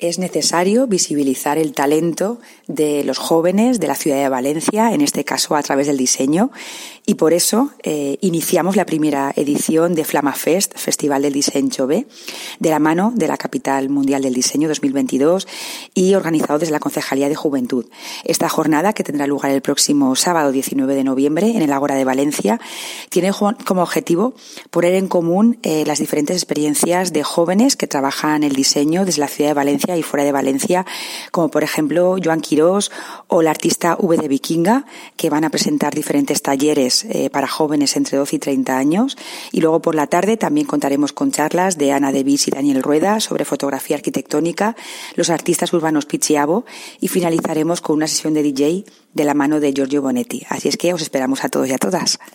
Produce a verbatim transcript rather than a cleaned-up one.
Es necesario visibilizar el talento de los jóvenes de la ciudad de Valencia, en este caso a través del diseño, y por eso eh, iniciamos la primera edición de Flamafest, Festival del Diseño Jove, de la mano de la Capital Mundial del Diseño dos mil veintidós y organizado desde la Concejalía de Juventud. Esta jornada, que tendrá lugar el próximo sábado diecinueve de noviembre en el Ágora de Valencia, tiene como objetivo poner en común eh, las diferentes experiencias de jóvenes que trabajan el diseño desde la ciudad de Valencia y fuera de Valencia, como por ejemplo Joan Quirós o la artista V de Vikinga, que van a presentar diferentes talleres eh, para jóvenes entre doce y treinta años. Y luego por la tarde también contaremos con charlas de Ana Devis y Daniel Rueda sobre fotografía arquitectónica, los artistas urbanos Pichiabo, y finalizaremos con una sesión de D J de la mano de Giorgio Bonetti. Así es que os esperamos a todos y a todas.